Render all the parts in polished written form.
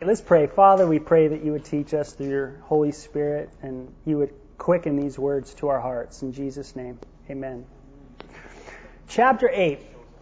Let's pray. Father, we pray that you would teach us through your Holy Spirit and you would quicken these words to our hearts. In Jesus' name, amen. Chapter 8.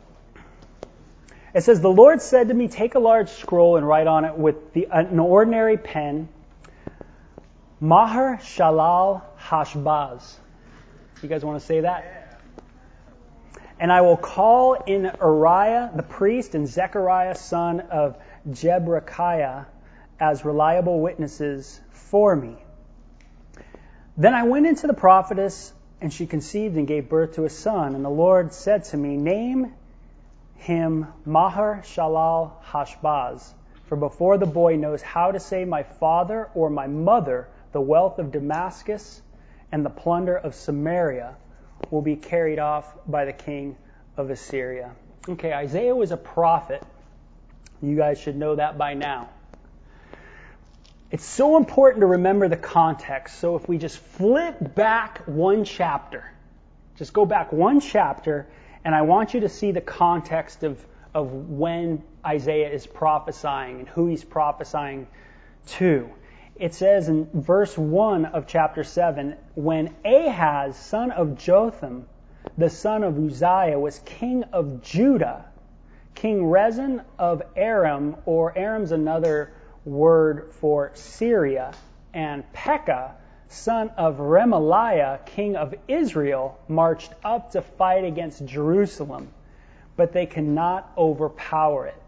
It says, "The Lord said to me, take a large scroll and write on it with an ordinary pen, Maher Shalal Hashbaz." You guys want to say that? "And I will call in Uriah the priest and Zechariah son of Jeberechiah as reliable witnesses for me." Then I went into the prophetess, and she conceived and gave birth to a son. And the Lord said to me, "Name him Maher Shalal Hashbaz, for before the boy knows how to say my father or my mother, the wealth of Damascus and the plunder of Samaria will be carried off by the king of Assyria." Okay, Isaiah was a prophet. You guys should know that by now. It's so important to remember the context. So if we just flip back one chapter, just go back one chapter, and I want you to see the context of when Isaiah is prophesying and who he's prophesying to. It says in verse 1 of chapter 7, "When Ahaz, son of Jotham, the son of Uzziah, was king of Judah, King Rezin of Aram," or Aram's another word for Syria, "and Pekah, son of Remaliah, king of Israel, marched up to fight against Jerusalem, but they cannot overpower it.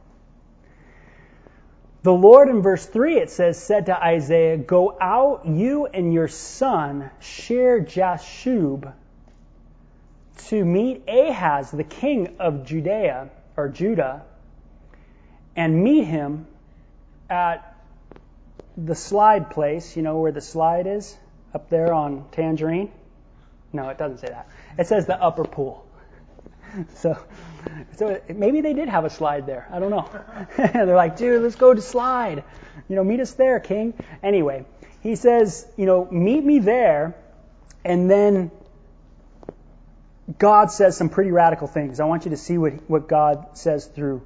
The Lord," in verse 3 it says, "said to Isaiah, go out, you and your son, Shear-Jashub, to meet Ahaz, the king of Judah, and meet him at the slide place." You know where the slide is? Up there on Tangerine? No, it doesn't say that. It says the upper pool. So maybe they did have a slide there. I don't know. They're like, "Dude, let's go to slide. Meet us there, king." Anyway, he says, meet me there. And then God says some pretty radical things. I want you to see what God says through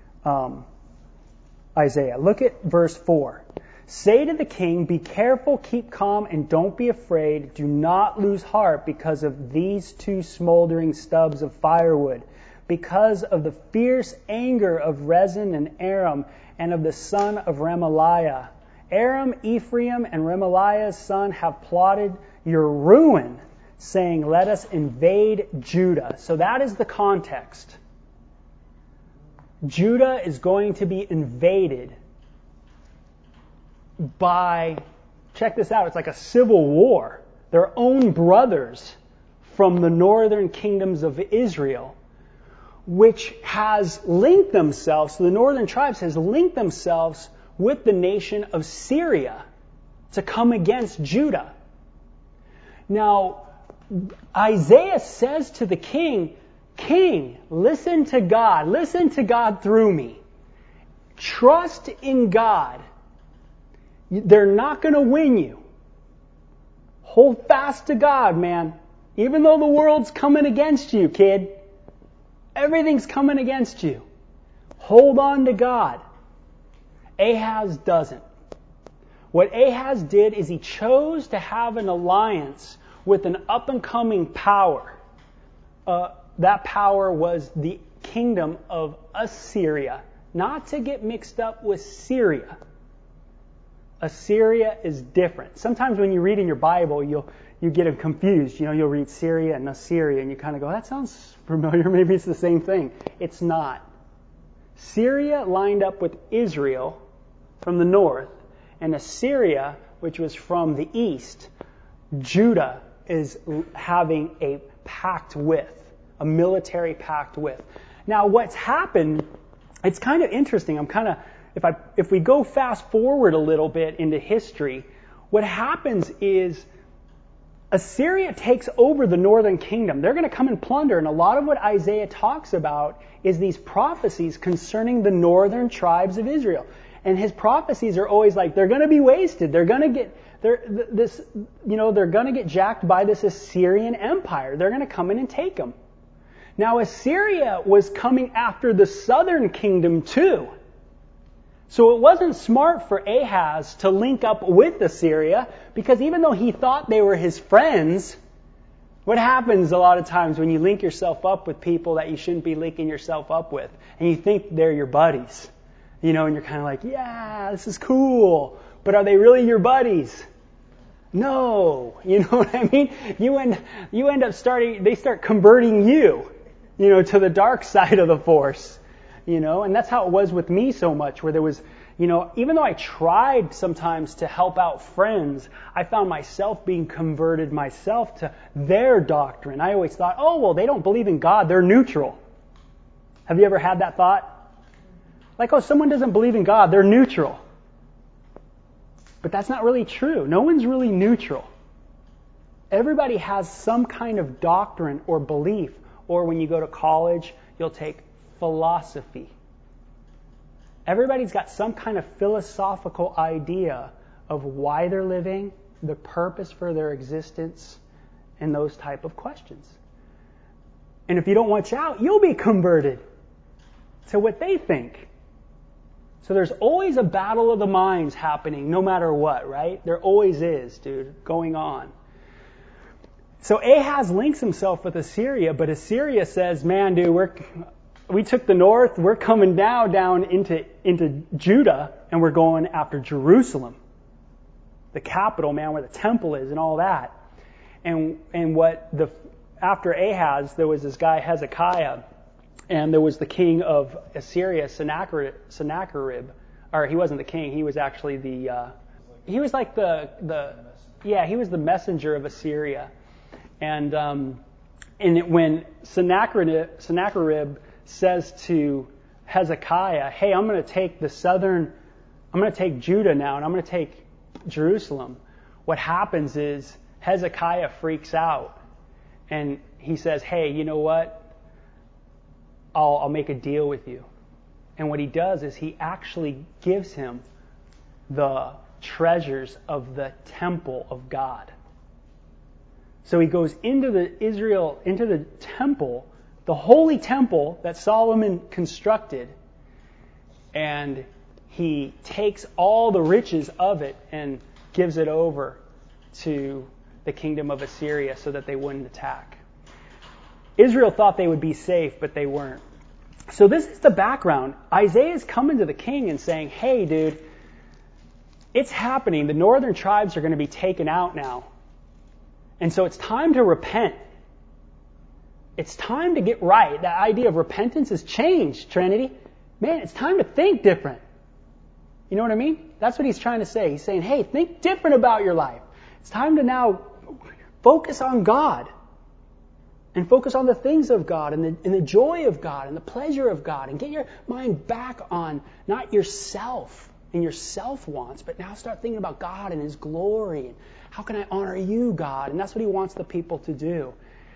Isaiah. Look at verse 4. "Say to the king, be careful, keep calm, and don't be afraid. Do not lose heart because of these two smoldering stubs of firewood, because of the fierce anger of Rezin and Aram, and of the son of Remaliah. Aram, Ephraim, and Remaliah's son have plotted your ruin, saying, let us invade Judah." So that is the context. Judah is going to be invaded by, check this out, it's like a civil war. Their own brothers from the northern kingdoms of Israel, which has linked themselves, so the northern tribes has linked themselves with the nation of Syria to come against Judah. Now, Isaiah says to the king, "King, listen to God through me. Trust in God. They're not going to win you. Hold fast to God, man. Even though the world's coming against you, kid. Everything's coming against you. Hold on to God." Ahaz doesn't. What Ahaz did is he chose to have an alliance with an up-and-coming power. That power was the kingdom of Assyria. Not to get mixed up with Syria. Assyria is different. Sometimes when you read in your Bible, you get them confused. You'll read Syria and Assyria, and you kind of go, that sounds familiar. Maybe it's the same thing. It's not. Syria lined up with Israel from the north, and Assyria, which was from the east, Judah is having a pact with, a military pact with. Now, what's happened, it's kind of interesting. If we go fast forward a little bit into history, what happens is Assyria takes over the northern kingdom. They're going to come and plunder, and a lot of what Isaiah talks about is these prophecies concerning the northern tribes of Israel. And his prophecies are always like, they're going to be wasted. They're going to get jacked by this Assyrian empire. They're going to come in and take them. Now, Assyria was coming after the southern kingdom too. So it wasn't smart for Ahaz to link up with Assyria, because even though he thought they were his friends, what happens a lot of times when you link yourself up with people that you shouldn't be linking yourself up with, and you think they're your buddies, and you're kind of like, yeah, this is cool, but are they really your buddies? No, you know what I mean? You end up they start converting you, to the dark side of the force. And that's how it was with me so much, where there was, even though I tried sometimes to help out friends, I found myself being converted myself to their doctrine. I always thought, oh, well, they don't believe in God, they're neutral. Have you ever had that thought? Like, oh, someone doesn't believe in God, they're neutral. But that's not really true. No one's really neutral. Everybody has some kind of doctrine or belief, or when you go to college, you'll take philosophy. Everybody's got some kind of philosophical idea of why they're living, the purpose for their existence, and those type of questions. And if you don't watch out, you'll be converted to what they think. So there's always a battle of the minds happening no matter what, right? There always is, dude, going on. So Ahaz links himself with Assyria, but Assyria says, man, dude, we took the north, we're coming down into Judah, and we're going after Jerusalem, the capital, man, where the temple is and all that. And after Ahaz, there was this guy Hezekiah, and there was the king of Assyria, Sennacherib. Or he wasn't the king, he was actually he was like he was the messenger of Assyria. And when Sennacherib says to Hezekiah, hey, I'm going to take Judah now, and I'm going to take Jerusalem. What happens is Hezekiah freaks out, and he says, hey, you know what? I'll make a deal with you. And what he does is he actually gives him the treasures of the temple of God. So he goes into the temple, the holy temple that Solomon constructed, and he takes all the riches of it and gives it over to the kingdom of Assyria so that they wouldn't attack. Israel thought they would be safe, but they weren't. So this is the background. Isaiah's coming to the king and saying, hey, dude, it's happening. The northern tribes are going to be taken out now. And so it's time to repent. It's time to get right. That idea of repentance has changed, Trinity. Man, it's time to think different. You know what I mean? That's what he's trying to say. He's saying, hey, think different about your life. It's time to now focus on God. And focus on the things of God and the joy of God and the pleasure of God. And get your mind back on not yourself and your self-wants, but now start thinking about God and His glory. And how can I honor you, God? And that's what He wants the people to do.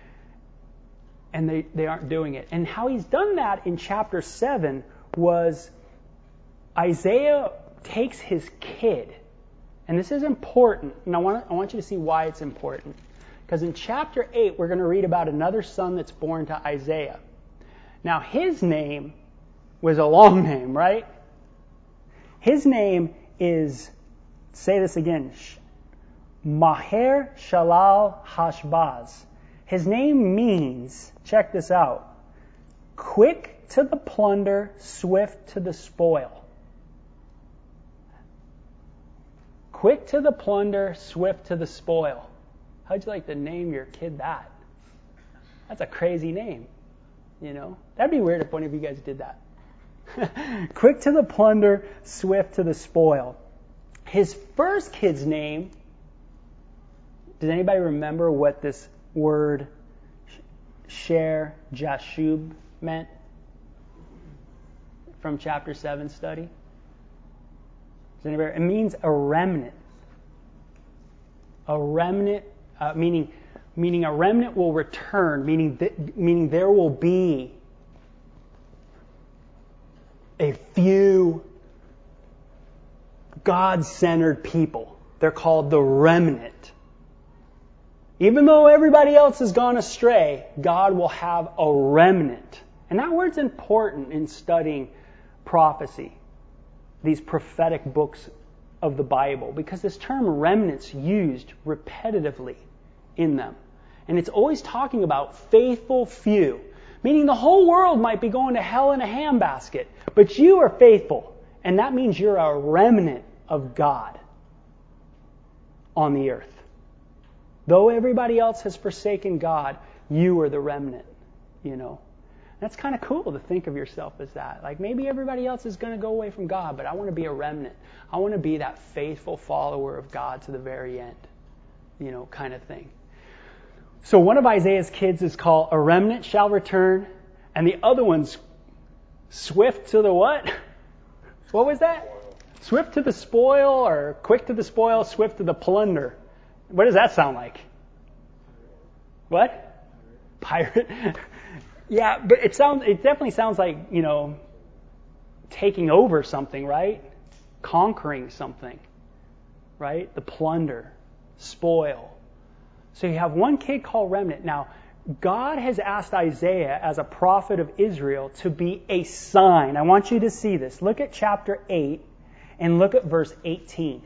And they aren't doing it. And how He's done that in chapter 7 was Isaiah takes his kid. And this is important. And I want you to see why it's important. Because in chapter 8, we're going to read about another son that's born to Isaiah. Now, his name was a long name, right? His name is, say this again, Maher Shalal Hashbaz. His name means, check this out, quick to the plunder, swift to the spoil. Quick to the plunder, swift to the spoil. How'd you like to name your kid that? That's a crazy name, That'd be weird if one of you guys did that. Quick to the plunder, swift to the spoil. His first kid's name, does anybody remember what this word Sher Jashub meant from chapter 7 study? Does anybody? It means a remnant. A remnant. Meaning a remnant will return, meaning there will be a few God-centered people. They're called the remnant. Even though everybody else has gone astray, God will have a remnant. And that word's important in studying prophecy. these prophetic books of the Bible, because this term remnant's used repetitively in them. And it's always talking about faithful few, meaning the whole world might be going to hell in a handbasket, but you are faithful. And that means you're a remnant of God on the earth. Though everybody else has forsaken God, you are the remnant, you know. That's kind of cool to think of yourself as that. Like maybe everybody else is going to go away from God, but I want to be a remnant. I want to be that faithful follower of God to the very end, you know, kind of thing. So one of Isaiah's kids is called A Remnant Shall Return, and the other one's Swift to the what? What was that? Swift to the spoil, or quick to the spoil, swift to the plunder. What does that sound like? What? Pirate? Yeah, but it definitely sounds like, you know, taking over something, right? Conquering something, right? The plunder, spoil. So you have one kid called Remnant. Now, God has asked Isaiah as a prophet of Israel to be a sign. I want you to see this. Look at chapter 8 and look at verse 18.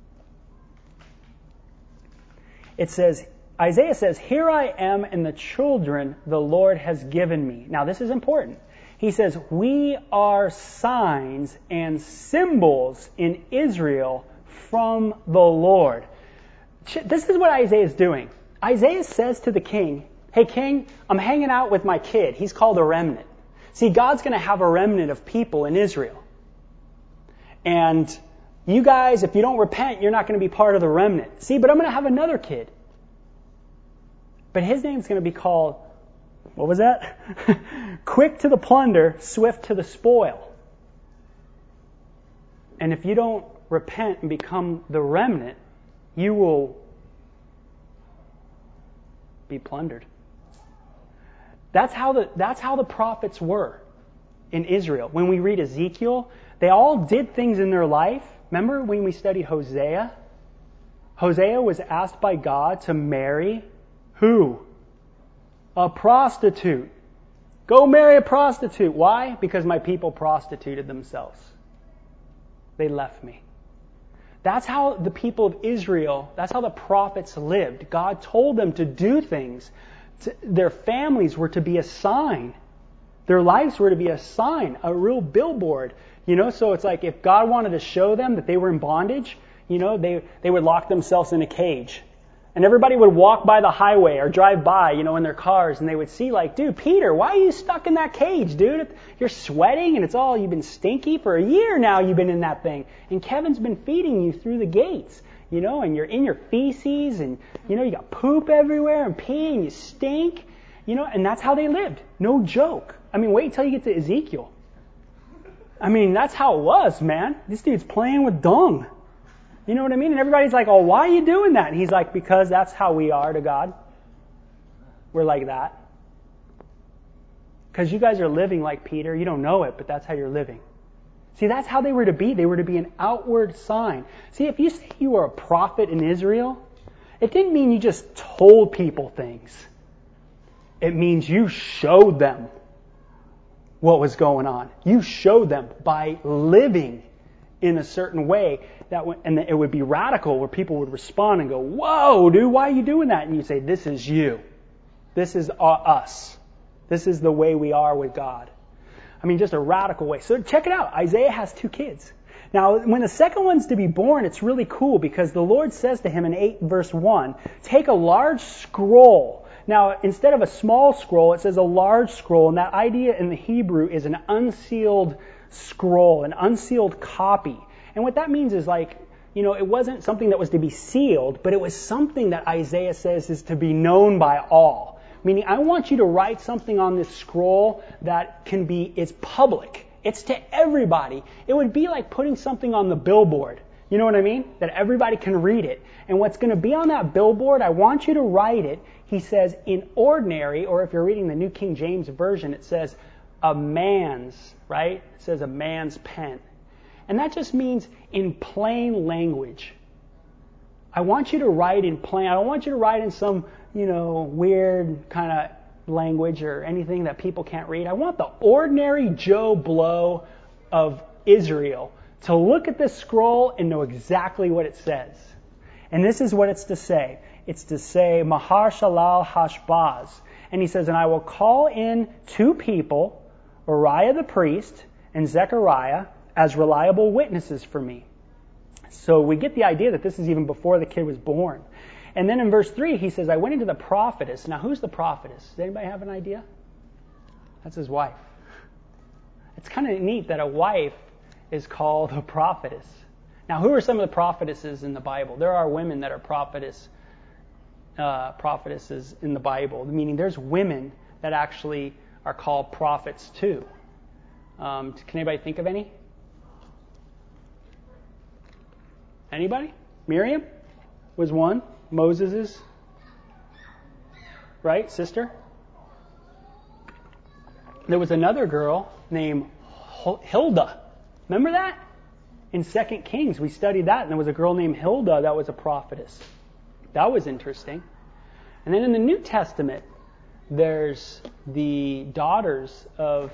It says, Isaiah says, "Here I am and the children the Lord has given me." Now this is important. He says, "We are signs and symbols in Israel from the Lord." This is what Isaiah is doing. Isaiah says to the king, "Hey king, I'm hanging out with my kid. He's called a remnant." See, God's going to have a remnant of people in Israel. And you guys, if you don't repent, you're not going to be part of the remnant. See, but I'm going to have another kid. But his name's going to be called, what was that? Quick to the plunder, swift to the spoil. And if you don't repent and become the remnant, you will be plundered. That's how the prophets were in Israel. When we read Ezekiel, they all did things in their life. Remember when we studied Hosea? Hosea was asked by God to marry who? A prostitute. Go marry a prostitute. Why? Because my people prostituted themselves. They left me. That's how the people of Israel, that's how the prophets lived. God told them to do things. Their families were to be a sign. Their lives were to be a sign, a real billboard. You know, so it's like if God wanted to show them that they were in bondage, you know, they would lock themselves in a cage. And everybody would walk by the highway or drive by, you know, in their cars, and they would see like, "Dude, Peter, why are you stuck in that cage, dude? You're sweating and you've been stinky for a year now, you've been in that thing. And Kevin's been feeding you through the gates, you know, and you're in your feces and, you know, you got poop everywhere and pee and you stink, you know," and that's how they lived. No joke. I mean, wait till you get to Ezekiel. I mean, that's how it was, man. This dude's playing with dung. You know what I mean? And everybody's like, "Oh, why are you doing that?" And he's like, "Because that's how we are to God. We're like that. Because you guys are living like Peter. You don't know it, but that's how you're living." See, that's how they were to be. They were to be an outward sign. See, if you say you were a prophet in Israel, it didn't mean you just told people things. It means you showed them what was going on. You showed them by living in a certain way and it would be radical, where people would respond and go, "Whoa, dude, why are you doing that?" And you say, "This is you. This is us. This is the way we are with God." I mean, just a radical way. So check it out. Isaiah has 2 kids. Now, when the second one's to be born, it's really cool because the Lord says to him in 8 verse 1, "Take a large scroll." Now, instead of a small scroll, it says a large scroll, and that idea in the Hebrew is an unsealed scroll, an unsealed copy. And what that means is like, you know, it wasn't something that was to be sealed, but it was something that Isaiah says is to be known by all. Meaning, I want you to write something on this scroll that it's public. It's to everybody. It would be like putting something on the billboard. You know what I mean? That everybody can read it. And what's going to be on that billboard, I want you to write it. He says in ordinary, or if you're reading the New King James Version, it says a man's, right? It says a man's pen. And that just means in plain language. I want you to write in plain. I don't want you to write in some, you know, weird kind of language or anything that people can't read. I want the ordinary Joe Blow of Israel to look at this scroll and know exactly what it says. And this is what it's to say. It's to say, Mahar Shalal Hashbaz. And he says, and I will call in 2 people, Uriah the priest and Zechariah, as reliable witnesses for me. So we get the idea that this is even before the kid was born. And then in verse 3, he says, I went into the prophetess. Now, who's the prophetess? Does anybody have an idea? That's his wife. It's kind of neat that a wife is called a prophetess. Now, who are some of the prophetesses in the Bible? There are women that are prophetesses in the Bible, meaning there's women that actually are called prophets too. Can anybody think of any? Anybody? Miriam was one. Moses's, right, sister? There was another girl named Hilda. Remember that? In 2 Kings, we studied that, and there was a girl named Hilda that was a prophetess. That was interesting. And then in the New Testament, there's the daughters of,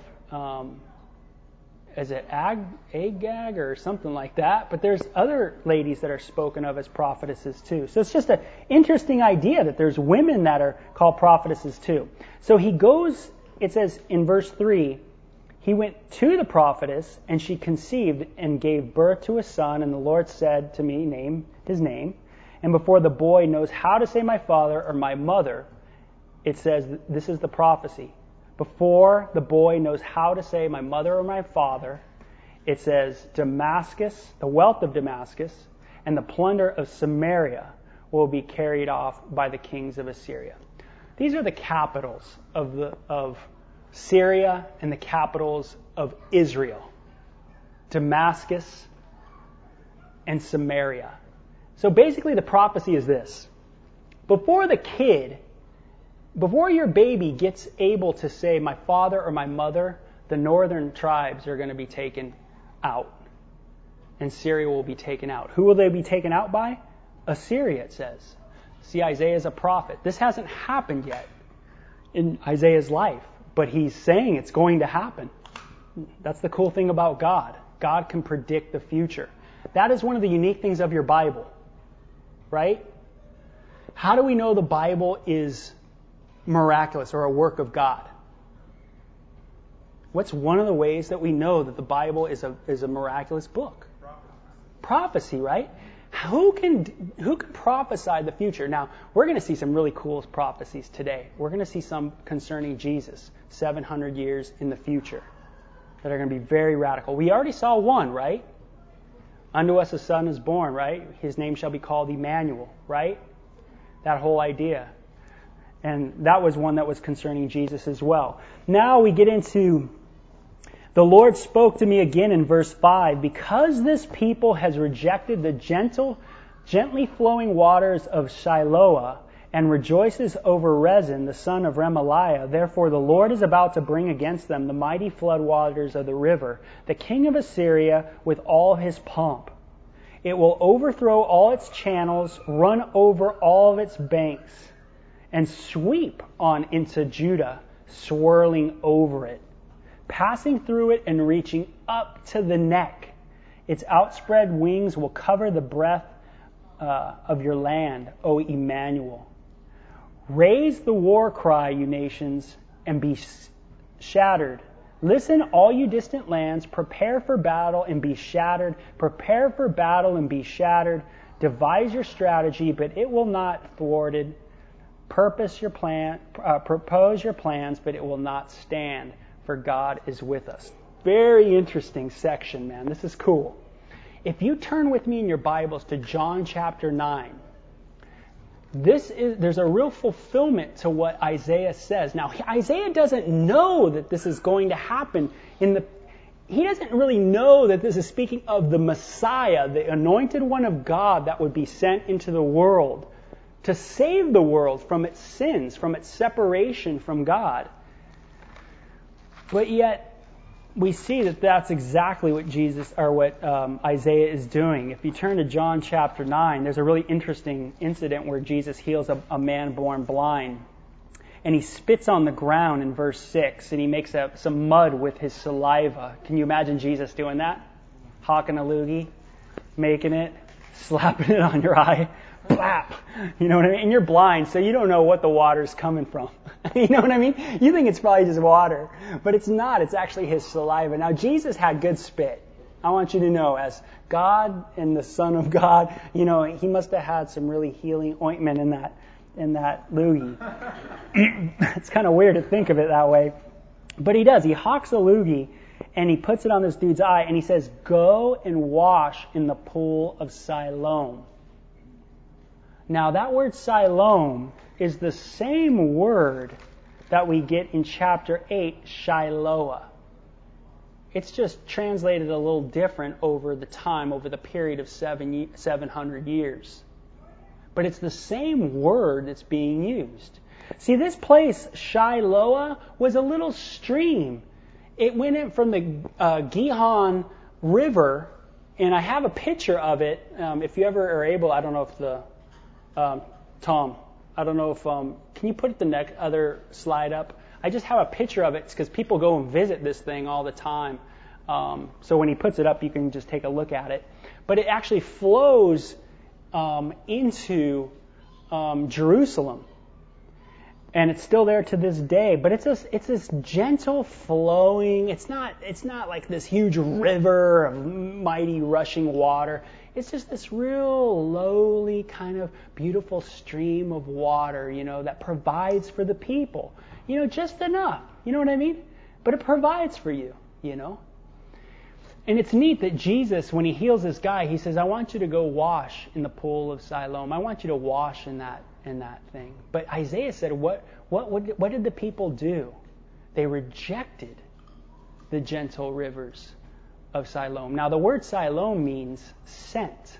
is it Agag or something like that? But there's other ladies that are spoken of as prophetesses too. So it's just an interesting idea that there's women that are called prophetesses too. So he goes, it says in verse 3, he went to the prophetess, and she conceived and gave birth to a son, and the Lord said to me, name his name. And before the boy knows how to say my father or my mother, it says, this is the prophecy. Before the boy knows how to say my mother or my father, it says, Damascus, the wealth of Damascus, and the plunder of Samaria will be carried off by the kings of Assyria. These are the capitals of Syria and the capitals of Israel. Damascus and Samaria. So basically the prophecy is this. Before your baby gets able to say my father or my mother, the northern tribes are going to be taken out. And Syria will be taken out. Who will they be taken out by? Assyria, it says. See, Isaiah is a prophet. This hasn't happened yet in Isaiah's life, but he's saying it's going to happen. That's the cool thing about God. God can predict the future. That is one of the unique things of your Bible, right? How do we know the Bible is miraculous or a work of God? What's one of the ways that we know that the Bible is a miraculous book? Prophecy, right? Who can prophesy the future? Now, we're going to see some really cool prophecies today. We're going to see some concerning Jesus 700 years in the future that are going to be very radical. We already saw one, right? Unto us a son is born, right? His name shall be called Emmanuel, right? That whole idea. And that was one that was concerning Jesus as well. Now we get into, the Lord spoke to me again in verse 5, because this people has rejected the gently flowing waters of Shiloah and rejoices over Rezin, the son of Remaliah, therefore the Lord is about to bring against them the mighty flood waters of the river, the king of Assyria with all his pomp. It will overthrow all its channels, run over all of its banks, and sweep on into Judah, swirling over it, passing through it and reaching up to the neck. Its outspread wings will cover the breadth of your land, O Emmanuel. Raise the war cry, you nations, and be shattered. Listen, all you distant lands, prepare for battle and be shattered. Prepare for battle and be shattered. Devise your strategy, but it will not thwarted. Propose your plans, but it will not stand, for God is with us. Very interesting section, man. This is cool. If you turn with me in your Bibles to John chapter 9, there's a real fulfillment to what Isaiah says. Now, Isaiah doesn't know that this is going to happen he doesn't really know that this is speaking of the Messiah, the anointed one of God that would be sent into the world to save the world from its sins, from its separation from God. But yet, we see that that's exactly what Isaiah is doing. If you turn to John chapter 9, there's a really interesting incident where Jesus heals a man born blind. And he spits on the ground in verse 6, and he makes some mud with his saliva. Can you imagine Jesus doing that? hawking a loogie, making it, slapping it on your eye, blap. You know what I mean? And you're blind, so you don't know what the water's coming from. You know what I mean? You think it's probably just water, but it's not. It's actually his saliva. Now, Jesus had good spit. I want you to know, as God and the Son of God, you know, he must have had some really healing ointment in that loogie. It's kind of weird to think of it that way. But he does. He hawks a loogie, and he puts it on this dude's eye, and he says, "Go and wash in the pool of Siloam." Now, that word Siloam is the same word that we get in chapter 8, Shiloah. It's just translated a little different over the time, over the period of 700 years. But it's the same word that's being used. See, this place, Shiloah, was a little stream. It went in from the Gihon River, and I have a picture of it. If you ever are able, I don't know if Tom, I don't know if, can you put the other slide up? I just have a picture of it because people go and visit this thing all the time. So when he puts it up, you can just take a look at it. But it actually flows into Jerusalem. And it's still there to this day. But it's this gentle flowing. It's not like this huge river of mighty rushing water. It's just this real lowly kind of beautiful stream of water, you know, that provides for the people. You know, just enough. You know what I mean? But it provides for you, you know. And it's neat that Jesus, when he heals this guy, he says, "I want you to go wash in the pool of Siloam. I want you to wash in that thing." But Isaiah said, what did the people do? They rejected the gentle rivers of Siloam. Now, the word Siloam means sent.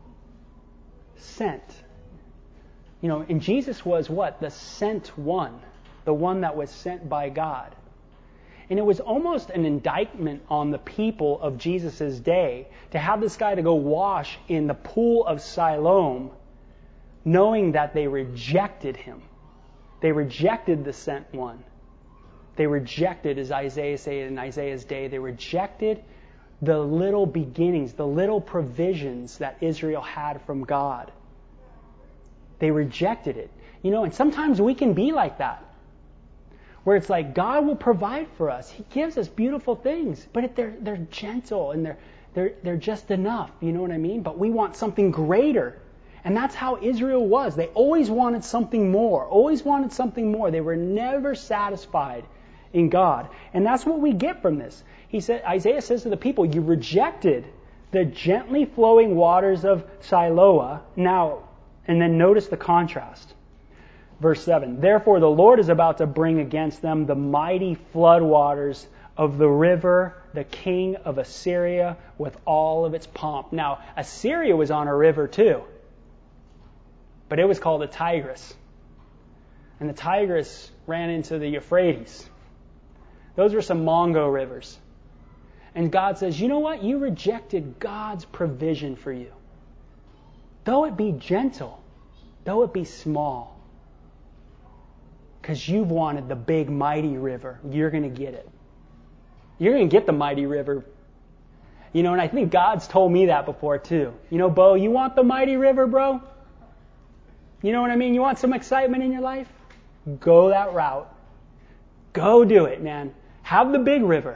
Sent. You know, and Jesus was what? The sent one. The one that was sent by God. And it was almost an indictment on the people of Jesus' day to have this guy to go wash in the pool of Siloam, knowing that they rejected him. They rejected the sent one. They rejected, as Isaiah said in Isaiah's day, they rejected the little beginnings, the little provisions that Israel had from God. They rejected it. You know, and sometimes we can be like that. Where it's like God will provide for us. He gives us beautiful things, but they're gentle and they're just enough. You know what I mean? But we want something greater. And that's how Israel was. They always wanted something more. Always wanted something more. They were never satisfied in God. And that's what we get from this. Isaiah says to the people, "You rejected the gently flowing waters of Siloah." Now, and then notice the contrast. Verse 7, "Therefore the Lord is about to bring against them the mighty floodwaters of the river, the king of Assyria, with all of its pomp." Now, Assyria was on a river too. But it was called the Tigris. And the Tigris ran into the Euphrates. Those were some Mongo rivers. And God says, you know what? You rejected God's provision for you. Though it be gentle, though it be small. Because you've wanted the big, mighty river. You're going to get it. You're going to get the mighty river. You know, and I think God's told me that before too. You know, Bo, you want the mighty river, bro? You know what I mean? You want some excitement in your life? Go that route. Go do it, man. Have the big river.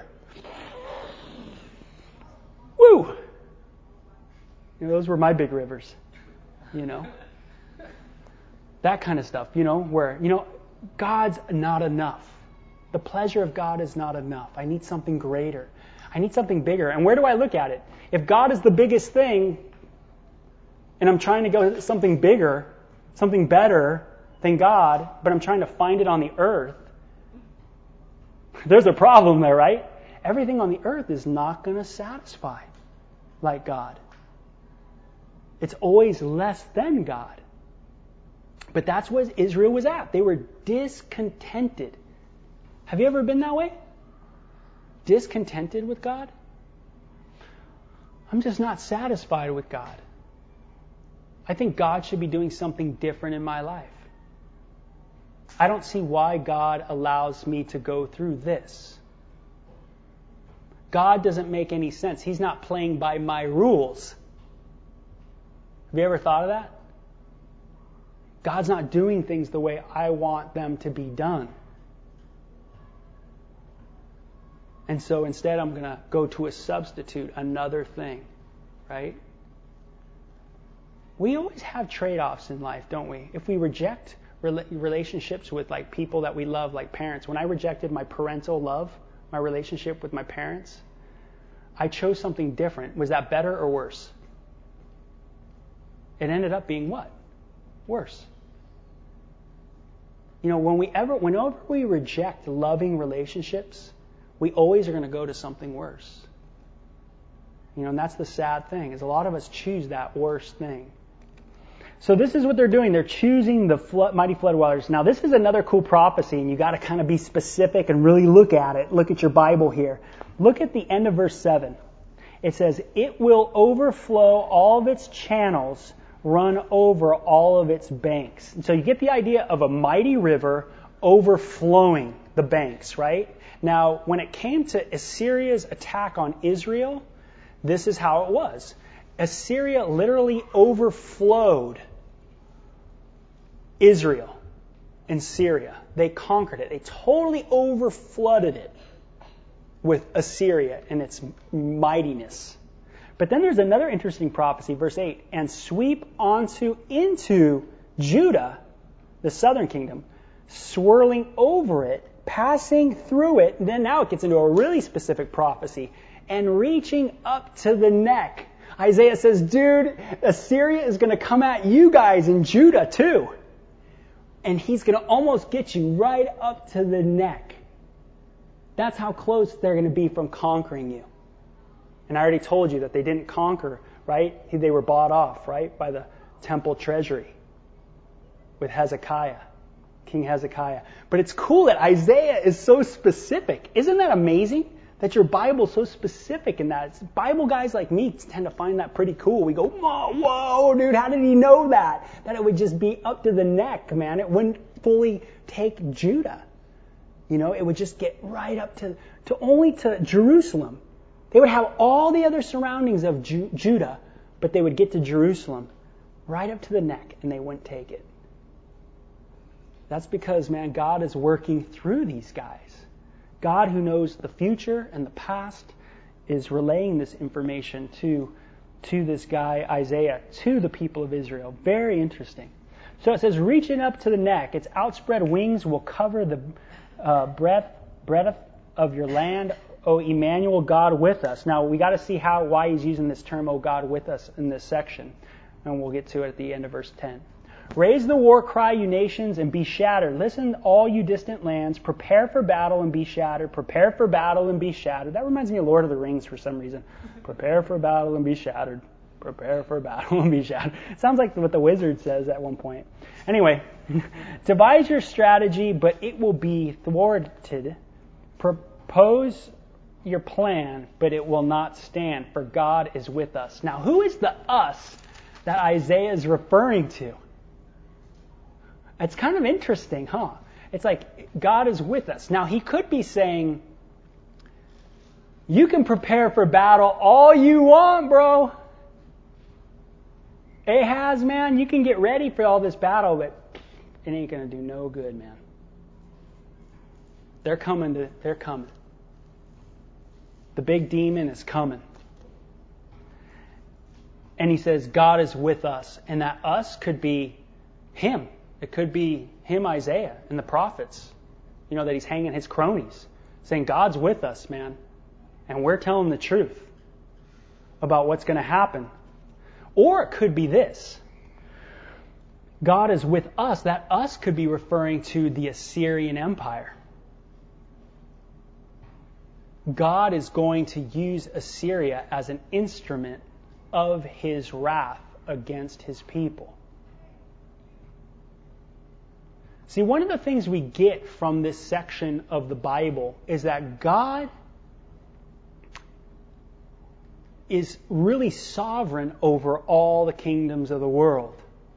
Woo! You know, those were my big rivers. You know? That kind of stuff, you know, where, you know, God's not enough. The pleasure of God is not enough. I need something greater. I need something bigger. And where do I look at it? If God is the biggest thing, and I'm trying to go to something bigger, something better than God, but I'm trying to find it on the earth, there's a problem there, right? Everything on the earth is not going to satisfy like God. It's always less than God. But that's what Israel was at. They were discontented. Have you ever been that way? Discontented with God? I'm just not satisfied with God. I think God should be doing something different in my life. I don't see why God allows me to go through this. God doesn't make any sense. He's not playing by my rules. Have you ever thought of that? God's not doing things the way I want them to be done. And so instead I'm going to go to a substitute, another thing, right? We always have trade-offs in life, don't we? If we reject relationships with like people that we love, like parents. When I rejected my parental love, my relationship with my parents, I chose something different. Was that better or worse? It ended up being what? Worse. You know, whenever we reject loving relationships, we always are going to go to something worse. You know, and that's the sad thing, is a lot of us choose that worst thing. So this is what they're doing. They're choosing the mighty flood waters. Now, this is another cool prophecy, and you got to kind of be specific and really look at it. Look at your Bible here. Look at the end of verse 7. It says, "It will overflow all of its channels, run over all of its banks." And so you get the idea of a mighty river overflowing the banks, right? Now, when it came to Assyria's attack on Israel, this is how it was. Assyria literally overflowed Israel and Syria. They conquered it. They totally overflooded it with Assyria and its mightiness. But then there's another interesting prophecy, verse 8, "And sweep into Judah, the southern kingdom, swirling over it, passing through it." And then now it gets into a really specific prophecy, "and reaching up to the neck." Isaiah says, dude, Assyria is going to come at you guys in Judah too. And he's going to almost get you right up to the neck. That's how close they're going to be from conquering you. And I already told you that they didn't conquer, right? They were bought off, right, by the temple treasury with Hezekiah, King Hezekiah. But it's cool that Isaiah is so specific. Isn't that amazing? That your Bible's so specific in that. Bible guys like me tend to find that pretty cool. We go, whoa, dude, how did he know that? That it would just be up to the neck, man. It wouldn't fully take Judah. You know, it would just get right up to only to Jerusalem. They would have all the other surroundings of Judah, but they would get to Jerusalem right up to the neck, and they wouldn't take it. That's because, man, God is working through these guys. God, who knows the future and the past, is relaying this information to this guy, Isaiah, to the people of Israel. Very interesting. So it says, reaching up to the neck, its outspread wings will cover the breadth of your land, O Emmanuel, God with us. Now, we got to see why he's using this term, O God with us, in this section. And we'll get to it at the end of verse 10. Raise the war cry, you nations, and be shattered. Listen, all you distant lands. Prepare for battle and be shattered. Prepare for battle and be shattered. That reminds me of Lord of the Rings for some reason. Prepare for battle and be shattered. Prepare for battle and be shattered. It sounds like what the wizard says at one point. Anyway, devise your strategy, but it will be thwarted. Propose your plan, but it will not stand, for God is with us. Now, who is the us that Isaiah is referring to? It's kind of interesting, huh? It's like God is with us. Now, he could be saying, you can prepare for battle all you want, bro. Ahaz, man, you can get ready for all this battle, but it ain't going to do no good, man. They're coming. The big demon is coming. And he says, God is with us. And that us could be him. It could be him, Isaiah, and the prophets. You know, that he's hanging his cronies, saying, God's with us, man. And we're telling the truth about what's going to happen. Or it could be this. God is with us. That us could be referring to the Assyrian Empire. God is going to use Assyria as an instrument of his wrath against his people. See, one of the things we get from this section of the Bible is that God is really sovereign over all the kingdoms of the world.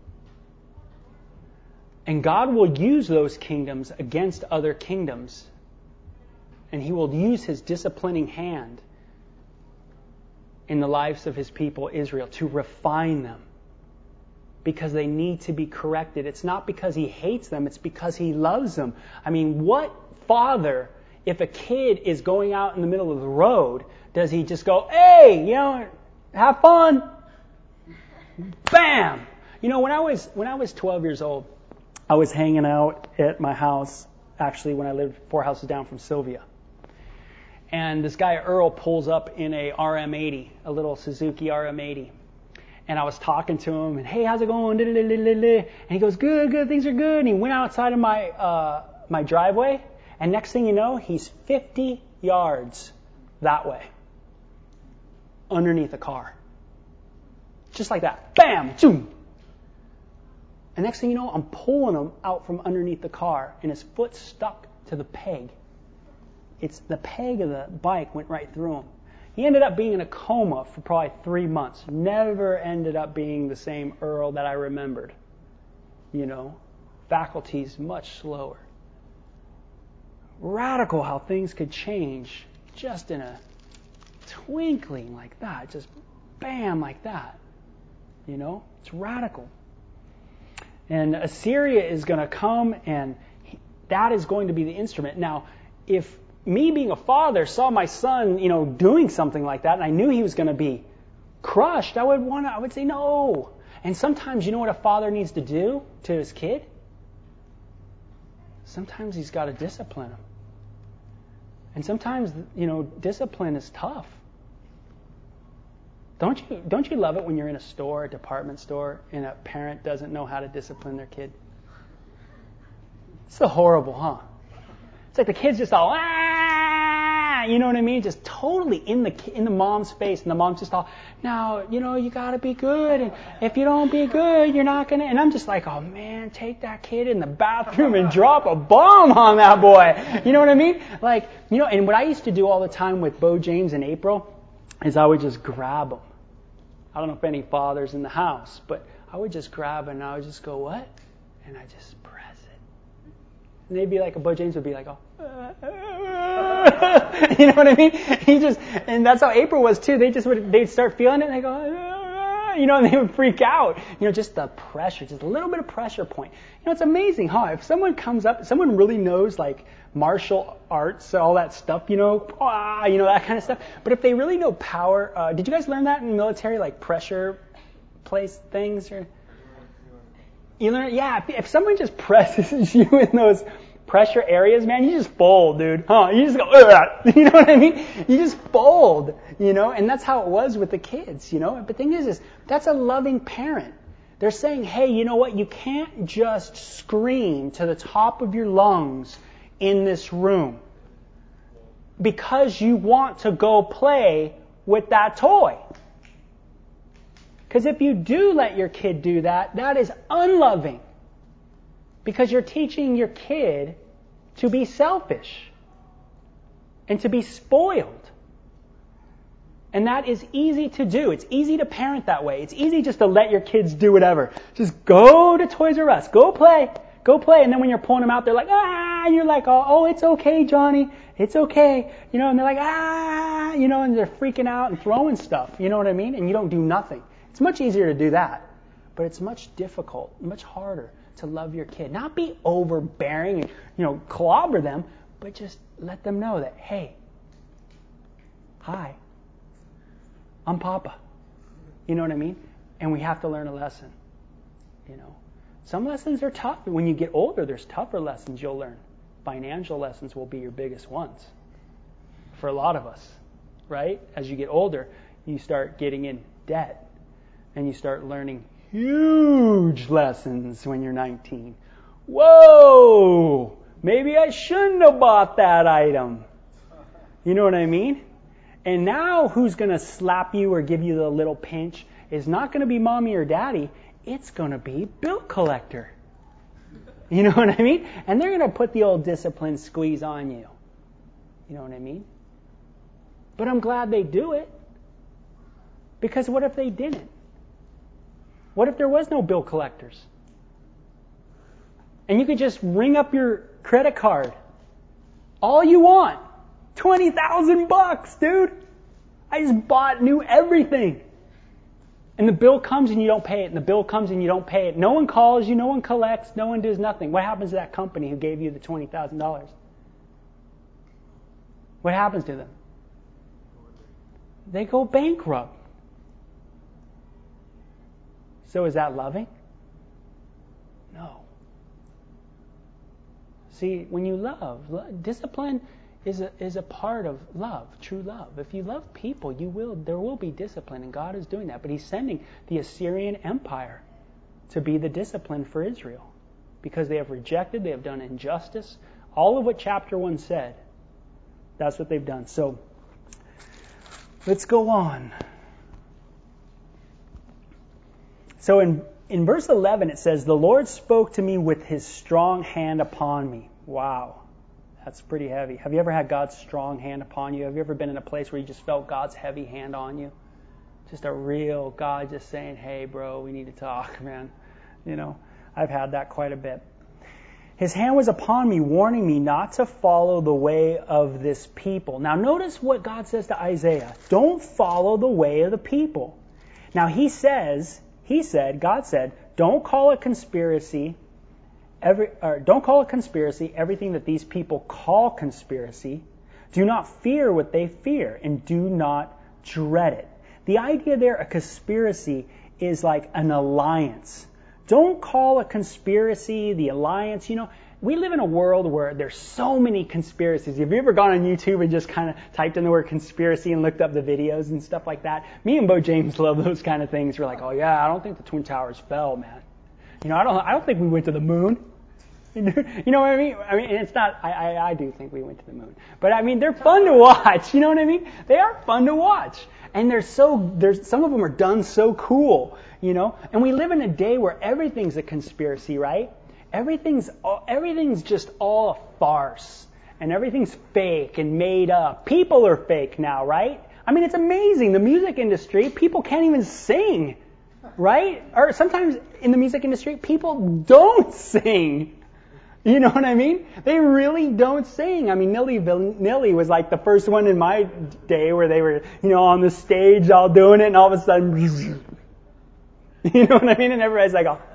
And God will use those kingdoms against other kingdoms. And he will use his disciplining hand in the lives of his people, Israel, to refine them. Because they need to be corrected. It's not because he hates them, it's because he loves them. I mean, what father, if a kid is going out in the middle of the road, does he just go, hey, have fun? Bam! When I was 12 years old, I was hanging out at my house, actually when I lived 4 houses down from Sylvia. And this guy Earl pulls up in a RM80, a little Suzuki RM80. And I was talking to him, and hey, how's it going? And he goes, good, things are good. And he went outside of my driveway, and next thing you know, he's 50 yards that way, underneath a car. Just like that. Bam! Zoom! And next thing you know, I'm pulling him out from underneath the car, and his foot's stuck to the peg. It's the peg of the bike went right through him. He ended up being in a coma for probably 3 months. Never ended up being the same Earl that I remembered. Faculties much slower. Radical how things could change just in a twinkling like that. Just bam, like that. It's radical. And Assyria is going to come, and that is going to be the instrument. Now, if me being a father saw my son, doing something like that, and I knew he was going to be crushed, I would say no. And sometimes, you know what a father needs to do to his kid? Sometimes he's got to discipline him. And sometimes, discipline is tough. Don't you love it when you're in a store, a department store, and a parent doesn't know how to discipline their kid? It's so horrible, huh? It's like the kid's just all, you know what I mean? Just totally in the mom's face, and the mom's just all, now, you got to be good, and if you don't be good, you're not going to, and I'm just like, oh man, take that kid in the bathroom and drop a bomb on that boy. You know what I mean? Like, and what I used to do all the time with Bo, James, and April is I would just grab them. I don't know if any fathers in the house, but I would just grab it and I would just go, what? And I just press it. And they'd be like, Bo James would be like, oh, you know what I mean? And that's how April was too. They'd start feeling it and they go, and they would freak out. Just the pressure, just a little bit of pressure point. It's amazing, huh? If someone comes up, someone really knows like martial arts, all that stuff, that kind of stuff. But if they really know power, did you guys learn that in the military, like pressure place things? Or you learn, yeah. If someone just presses you in those pressure areas, man, you just fold, dude. Huh? You just go, ugh. You know what I mean? You just fold, and that's how it was with the kids, But the thing is that's a loving parent. They're saying, hey, you know what? You can't just scream to the top of your lungs in this room because you want to go play with that toy. Because if you do let your kid do that, that is unloving. Because you're teaching your kid to be selfish and to be spoiled. And that is easy to do. It's easy to parent that way. It's easy just to let your kids do whatever. Just go to Toys R Us. Go play. Go play. And then when you're pulling them out, they're like, and you're like, oh, it's okay, Johnny. It's okay. And they're like, and they're freaking out and throwing stuff. You know what I mean? And you don't do nothing. It's much easier to do that. But it's much difficult, much harder to love your kid. Not be overbearing and, clobber them, but just let them know that, hey, hi, I'm Papa. You know what I mean? And we have to learn a lesson. Some lessons are tough. When you get older, there's tougher lessons you'll learn. Financial lessons will be your biggest ones for a lot of us, right? As you get older, you start getting in debt and you start learning huge lessons when you're 19. Whoa! Maybe I shouldn't have bought that item. You know what I mean? And now who's going to slap you or give you the little pinch is not going to be mommy or daddy. It's going to be bill collector. You know what I mean? And they're going to put the old discipline squeeze on you. You know what I mean? But I'm glad they do it. Because what if they didn't? What if there was no bill collectors? And you could just ring up your credit card. All you want. $20,000, dude. I just knew everything. And the bill comes and you don't pay it, and the bill comes and you don't pay it. No one calls you, no one collects, no one does nothing. What happens to that company who gave you the $20,000? What happens to them? They go bankrupt. So is that loving? No. See, when you love, discipline is a part of love, true love. If you love people, there will be discipline, and God is doing that. But He's sending the Assyrian Empire to be the discipline for Israel because they have rejected, they have done injustice. All of what chapter 1 said, that's what they've done. So, let's go on. So in verse 11 it says, "The Lord spoke to me with His strong hand upon me." Wow. That's pretty heavy. Have you ever had God's strong hand upon you? Have you ever been in a place where you just felt God's heavy hand on you? Just a real God just saying, "Hey, bro, we need to talk, man." You know, I've had that quite a bit. "His hand was upon me, warning me not to follow the way of this people." Now notice what God says to Isaiah. Don't follow the way of the people. Now God said, don't call it conspiracy everything that these people call conspiracy. Do not fear what they fear, and do not dread it. The idea there, a conspiracy, is like an alliance. Don't call a conspiracy the alliance. You know, we live in a world where there's so many conspiracies. Have you ever gone on YouTube and just kind of typed in the word conspiracy and looked up the videos and stuff like that? Me and Bo James love those kind of things. We're like, oh yeah, I don't think the Twin Towers fell, man. You know, I don't think we went to the moon. You know what I mean? I mean, it's not, I do think we went to the moon. But I mean, they're fun to watch. You know what I mean? They are fun to watch. And some of them are done so cool, you know? And we live in a day where everything's a conspiracy, right? Everything's just all a farce. And everything's fake and made up. People are fake now, right? I mean, it's amazing. The music industry, people can't even sing, right? Or sometimes in the music industry, people don't sing. You know what I mean? They really don't sing. I mean, Milli Vanilli was like the first one in my day where they were, you know, on the stage all doing it, and all of a sudden, you know what I mean? And everybody's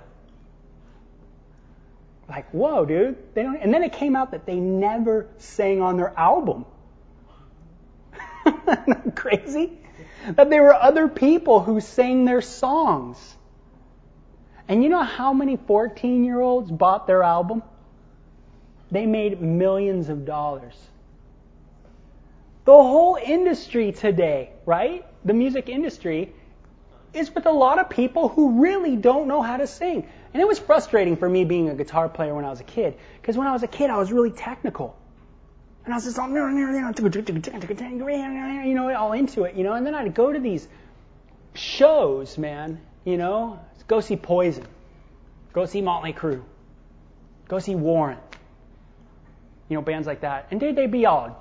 like, whoa, dude. They don't. And then it came out that they never sang on their album. Isn't that crazy? That there were other people who sang their songs. And you know how many 14-year-olds bought their album? They made millions of dollars. The whole industry today, right? The music industry is with a lot of people who really don't know how to sing. And it was frustrating for me being a guitar player when I was a kid. Because when I was a kid, I was really technical. And I was just all, you know, all into it, you know. And then I'd go to these shows, man, you know. Go see Poison. Go see Motley Crue. Go see Warrant. You know, bands like that. And they'd be all,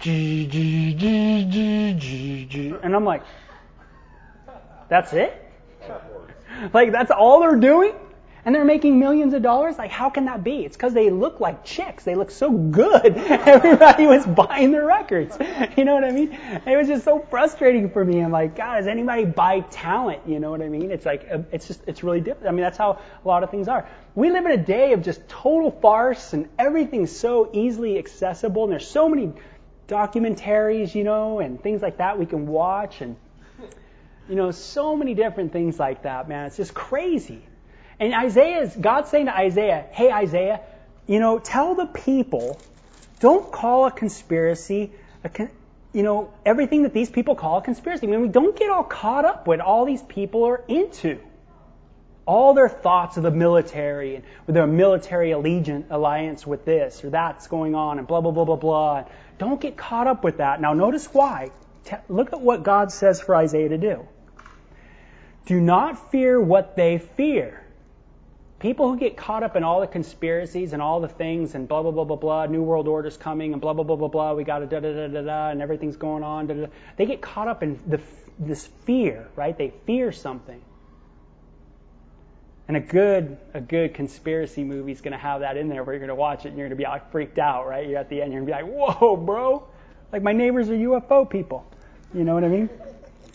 and I'm like, that's it? Like, that's all they're doing? And they're making millions of dollars? Like, how can that be? It's because they look like chicks. They look so good. Everybody was buying their records. You know what I mean? It was just so frustrating for me. I'm like, God, does anybody buy talent? You know what I mean? It's like, it's really different. I mean, that's how a lot of things are. We live in a day of just total farce, and everything's so easily accessible, and there's so many documentaries, you know, and things like that we can watch, and, you know, so many different things like that, man. It's just crazy. And God's saying to Isaiah, hey, Isaiah, you know, tell the people, don't call a conspiracy, you know, everything that these people call a conspiracy. I mean, we don't get all caught up what all these people are into. All their thoughts of the military and with their military alliance with this or that's going on and blah, blah, blah, blah, blah. Don't get caught up with that. Now, notice why. Look at what God says for Isaiah to do. Do not fear what they fear. People who get caught up in all the conspiracies and all the things and blah, blah, blah, blah, blah, New World Order's coming and blah, blah, blah, blah, blah, we got to da-da-da-da-da, and everything's going on, da-da-da. They get caught up in this fear, right? They fear something. And a good conspiracy movie is going to have that in there where you're going to watch it and you're going to be like freaked out, right? You're at the end, you're going to be like, whoa, bro. Like my neighbors are UFO people. You know what I mean?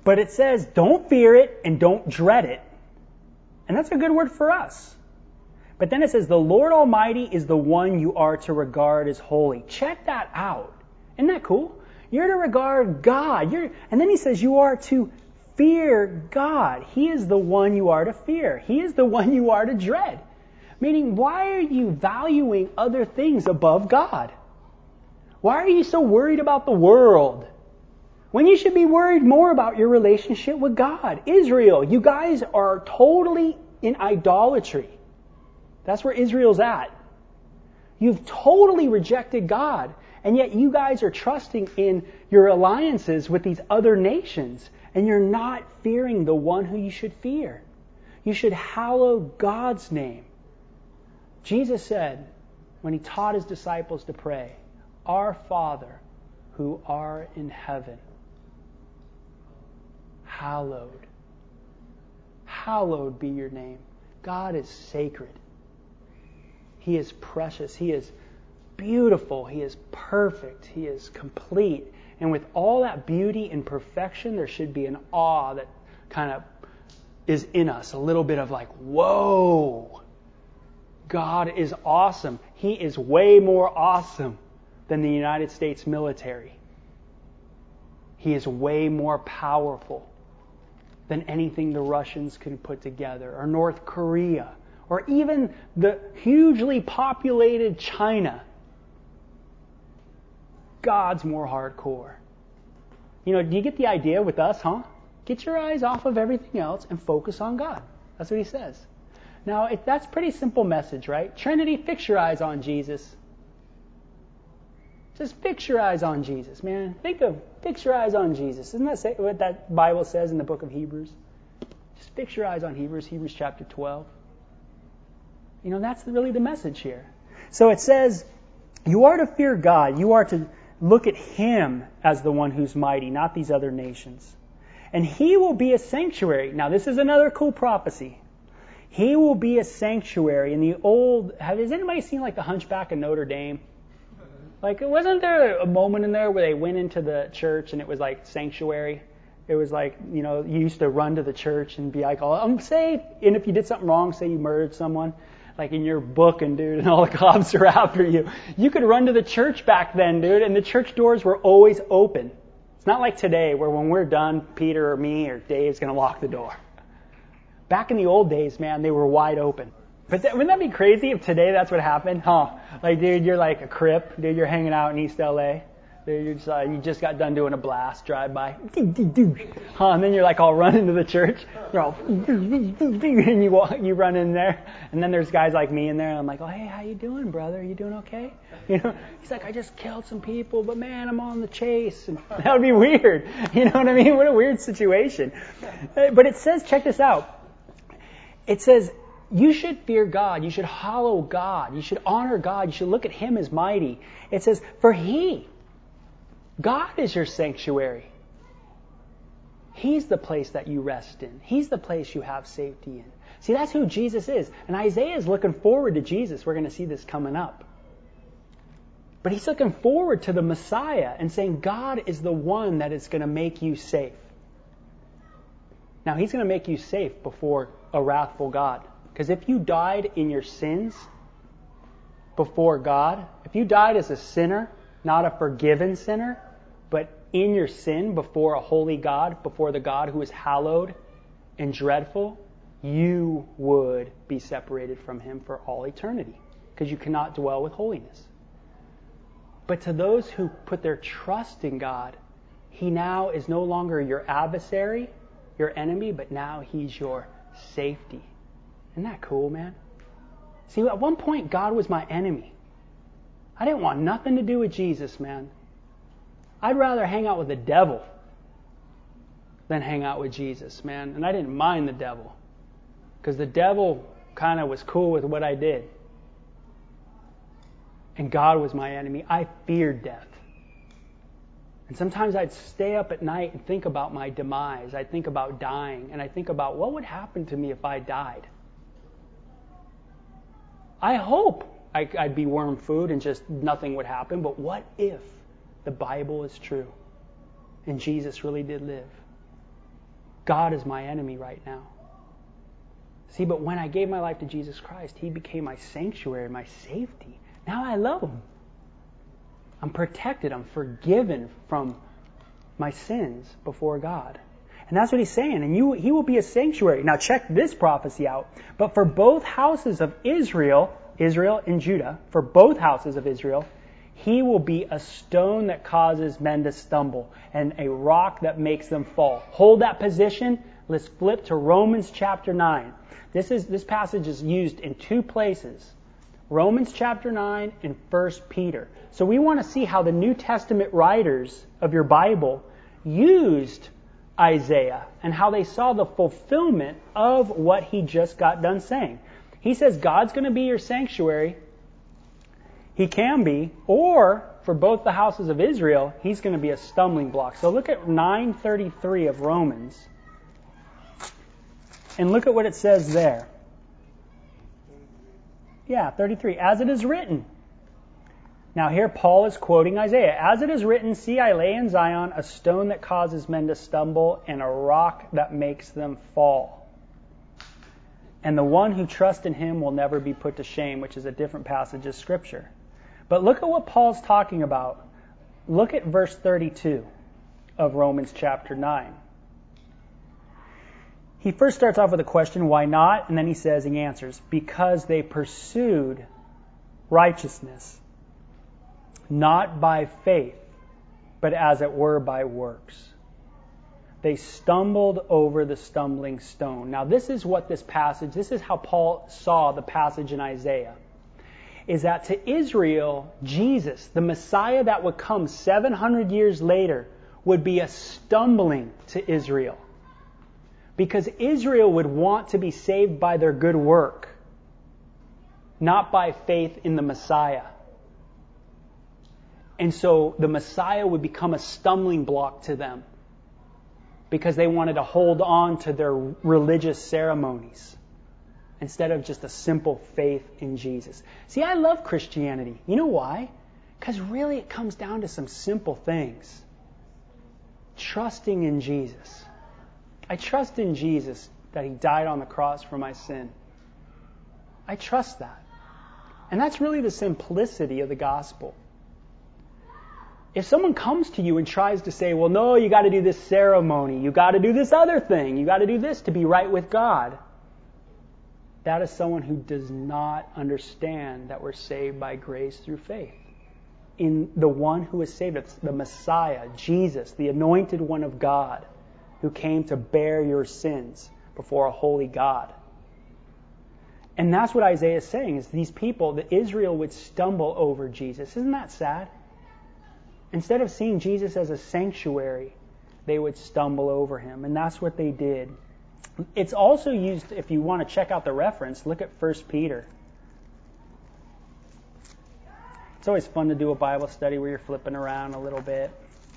But it says, don't fear it and don't dread it. And that's a good word for us. But then it says, the Lord Almighty is the one you are to regard as holy. Check that out. Isn't that cool? You're to regard God. And then he says you are to fear God. He is the one you are to fear. He is the one you are to dread. Meaning, why are you valuing other things above God? Why are you so worried about the world? When you should be worried more about your relationship with God. Israel, you guys are totally in idolatry. That's where Israel's at. You've totally rejected God. And yet you guys are trusting in your alliances with these other nations. And you're not fearing the one who you should fear. You should hallow God's name. Jesus said, when he taught his disciples to pray, Our Father, who art in heaven, hallowed be your name. God is sacred. He is precious. He is beautiful. He is perfect. He is complete. And with all that beauty and perfection, there should be an awe that kind of is in us. A little bit of like, whoa, God is awesome. He is way more awesome than the United States military. He is way more powerful than anything the Russians can put together, or North Korea, or even the hugely populated China. God's more hardcore. Do you get the idea with us, huh? Get your eyes off of everything else and focus on God. That's what he says. Now, that's a pretty simple message, right? Trinity, fix your eyes on Jesus. Just fix your eyes on Jesus, man. Fix your eyes on Jesus. Isn't that what that Bible says in the book of Hebrews? Just fix your eyes on Hebrews chapter 12. That's really the message here. So it says, you are to fear God. You are to look at Him as the one who's mighty, not these other nations. And He will be a sanctuary. Now, this is another cool prophecy. He will be a sanctuary. In the old, has anybody seen like the Hunchback of Notre Dame? Like, wasn't there a moment in there where they went into the church and it was like sanctuary? It was like, you used to run to the church and be like, I'm safe. And if you did something wrong, say you murdered someone, like in your book, and dude, and all the cops are after you. You could run to the church back then, dude, and the church doors were always open. It's not like today where when we're done, Peter or me or Dave's going to lock the door. Back in the old days, man, they were wide open. But wouldn't that be crazy if today that's what happened? Huh? Like, dude, you're like a Crip. Dude, you're hanging out in East LA. Dude, you just got done doing a blast drive-by. Huh? And then you're like all running to the church. You're all, and you run in there. And then there's guys like me in there. And I'm like, oh, hey, how you doing, brother? You doing okay? He's like, I just killed some people, but man, I'm on the chase. And that would be weird. You know what I mean? What a weird situation. But it says, check this out. It says, you should fear God. You should hallow God. You should honor God. You should look at Him as mighty. It says, for God is your sanctuary. He's the place that you rest in. He's the place you have safety in. See, that's who Jesus is. And Isaiah is looking forward to Jesus. We're going to see this coming up. But he's looking forward to the Messiah and saying God is the one that is going to make you safe. Now, He's going to make you safe before a wrathful God. Because if you died in your sins before God, if you died as a sinner, not a forgiven sinner, but in your sin before a holy God, before the God who is hallowed and dreadful, you would be separated from Him for all eternity, because you cannot dwell with holiness. But to those who put their trust in God, He now is no longer your adversary, your enemy, but now He's your safety. Isn't that cool, man? See, at one point, God was my enemy. I didn't want nothing to do with Jesus, man. I'd rather hang out with the devil than hang out with Jesus, man. And I didn't mind the devil, because the devil kind of was cool with what I did. And God was my enemy. I feared death. And sometimes I'd stay up at night and think about my demise. I'd think about dying. And I'd think about what would happen to me if I died. I hope I'd be worm food and just nothing would happen. But what if the Bible is true and Jesus really did live? God is my enemy right now. See, but when I gave my life to Jesus Christ, He became my sanctuary, my safety. Now I love Him. I'm protected. I'm forgiven from my sins before God. And that's what He's saying. And He will be a sanctuary. Now check this prophecy out. But for both houses of Israel and Judah, for both houses of Israel, He will be a stone that causes men to stumble and a rock that makes them fall. Hold that position. Let's flip to Romans chapter 9. This passage is used in two places. Romans chapter 9 and 1 Peter. So we want to see how the New Testament writers of your Bible used Isaiah and how they saw the fulfillment of what he just got done saying. He says God's going to be your sanctuary. He can be. Or for both the houses of Israel, He's going to be a stumbling block. So look at 9:33 of Romans. And look at what it says there. Yeah, 33. As it is written. Now here Paul is quoting Isaiah. As it is written, see, I lay in Zion a stone that causes men to stumble and a rock that makes them fall. And the one who trusts in Him will never be put to shame, which is a different passage of Scripture. But look at what Paul's talking about. Look at verse 32 of Romans chapter 9. He first starts off with a question, why not? And then he answers, because they pursued righteousness, not by faith, but as it were by works. They stumbled over the stumbling stone. Now this is how Paul saw the passage in Isaiah. Is that to Israel, Jesus, the Messiah that would come 700 years later, would be a stumbling to Israel. Because Israel would want to be saved by their good work, not by faith in the Messiah. And so the Messiah would become a stumbling block to them because they wanted to hold on to their religious ceremonies instead of just a simple faith in Jesus. See, I love Christianity. You know why? Because really it comes down to some simple things. Trusting in Jesus. I trust in Jesus that He died on the cross for my sin. I trust that. And that's really the simplicity of the gospel. If someone comes to you and tries to say, well, no, you got to do this ceremony, you got to do this other thing, you got to do this to be right with God, that is someone who does not understand that we're saved by grace through faith in the one who has saved us, the Messiah, Jesus, the anointed one of God, who came to bear your sins before a holy God. And that's what Isaiah is saying, is these people, that Israel would stumble over Jesus. Isn't that sad? Instead of seeing Jesus as a sanctuary, they would stumble over Him. And that's what they did. It's also used, if you want to check out the reference, look at 1 Peter. It's always fun to do a Bible study where you're flipping around a little bit.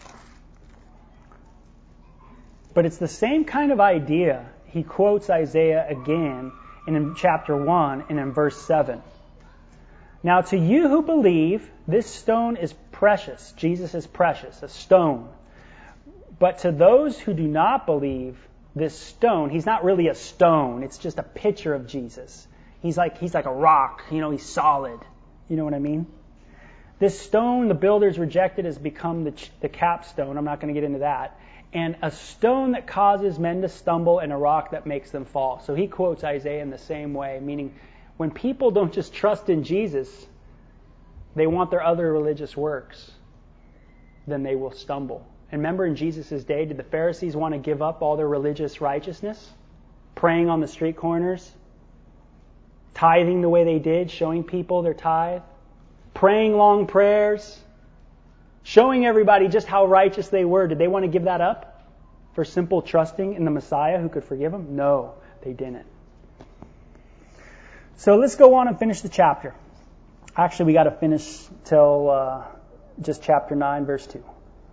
But it's the same kind of idea. He quotes Isaiah again in chapter 1 and in verse 7. Now to you who believe, this stone is precious. Jesus is precious, a stone. But to those who do not believe, this stone, He's not really a stone. It's just a picture of Jesus. He's like a rock. He's solid. You know what I mean? This stone the builders rejected has become the capstone. I'm not going to get into that. And a stone that causes men to stumble and a rock that makes them fall. So he quotes Isaiah in the same way, meaning when people don't just trust in Jesus, they want their other religious works, then they will stumble. And remember in Jesus' day, did the Pharisees want to give up all their religious righteousness? Praying on the street corners? Tithing the way they did, showing people their tithe? Praying long prayers? Showing everybody just how righteous they were. Did they want to give that up for simple trusting in the Messiah who could forgive them? No, they didn't. So let's go on and finish the chapter. Actually, we got to finish till just chapter 9, verse 2.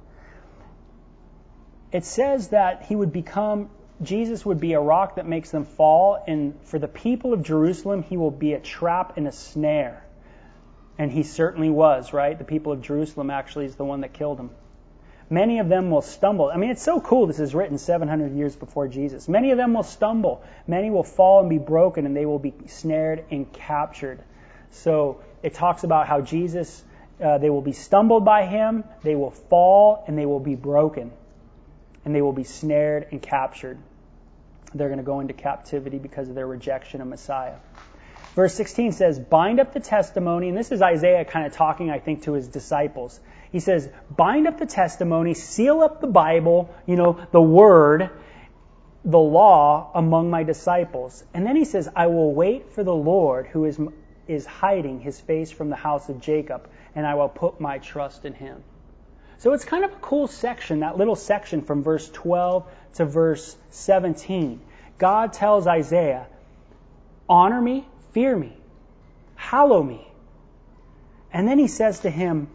It says that Jesus would be a rock that makes them fall, and for the people of Jerusalem, He will be a trap and a snare. And He certainly was, right? The people of Jerusalem actually is the one that killed Him. Many of them will stumble. I mean, it's so cool this is written 700 years before Jesus. Many of them will stumble. Many will fall and be broken, and they will be snared and captured. So it talks about how Jesus, they will be stumbled by him, they will fall, and they will be broken. And they will be snared and captured. They're going to go into captivity because of their rejection of Messiah. Verse 16 says, bind up the testimony. And this is Isaiah kind of talking, I think, to his disciples. He says, bind up the testimony, seal up the Bible, the Word, the law among my disciples. And then he says, I will wait for the Lord who is hiding his face from the house of Jacob, and I will put my trust in him. So it's kind of a cool section, that little section from verse 12 to verse 17. God tells Isaiah, honor me, fear me, hallow me. And then he says to him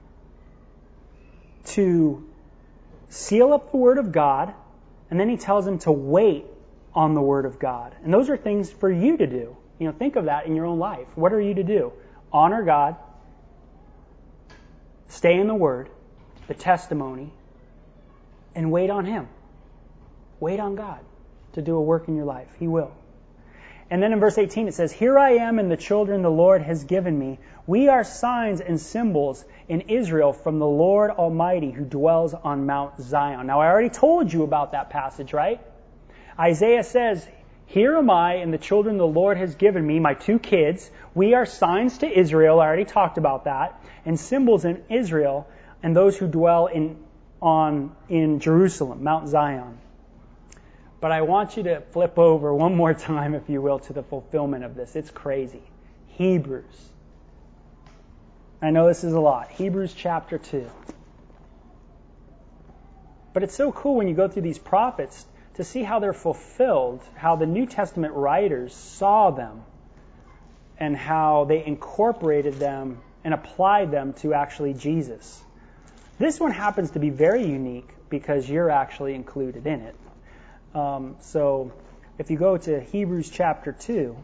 to seal up the Word of God, and then he tells him to wait on the Word of God. And those are things for you to do. Think of that in your own life. What are you to do? Honor God, stay in the Word, the testimony, and wait on him. Wait on God to do a work in your life. He will. And then in verse 18 it says, here I am and the children the Lord has given me. We are signs and symbols in Israel from the Lord Almighty who dwells on Mount Zion. Now I already told you about that passage, right? Isaiah says, here am I and the children the Lord has given me, my two kids. We are signs to Israel. I already talked about that. And symbols in Israel and those who dwell in Jerusalem, Mount Zion. But I want you to flip over one more time, if you will, to the fulfillment of this. It's crazy. Hebrews. I know this is a lot. Hebrews chapter 2. But it's so cool when you go through these prophets to see how they're fulfilled, how the New Testament writers saw them, and how they incorporated them and applied them to actually Jesus. This one happens to be very unique because you're actually included in it. So if you go to Hebrews chapter 2,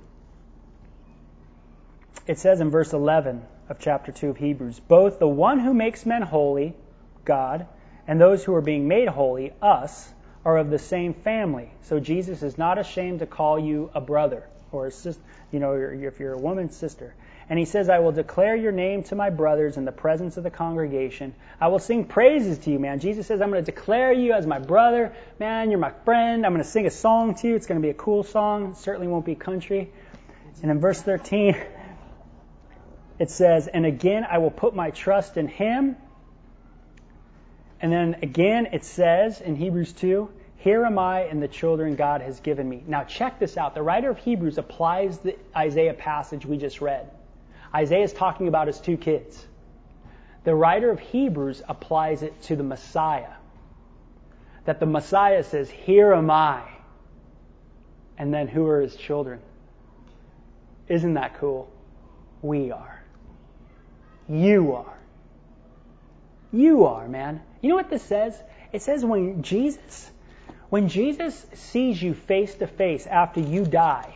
it says in verse 11 of chapter 2 of Hebrews, both the one who makes men holy, God, and those who are being made holy, us, are of the same family. So Jesus is not ashamed to call you a brother or a sister, if you're a woman's sister. And he says, I will declare your name to my brothers in the presence of the congregation. I will sing praises to you, man. Jesus says, I'm going to declare you as my brother. Man, you're my friend. I'm going to sing a song to you. It's going to be a cool song. It certainly won't be country. And in verse 13, it says, and again, I will put my trust in him. And then again, it says in Hebrews 2, here am I and the children God has given me. Now check this out. The writer of Hebrews applies the Isaiah passage we just read. Isaiah is talking about his two kids. The writer of Hebrews applies it to the Messiah. That the Messiah says, here am I. And then who are his children? Isn't that cool? We are. You are. You are, man. You know what this says? It says when Jesus sees you face to face after you die,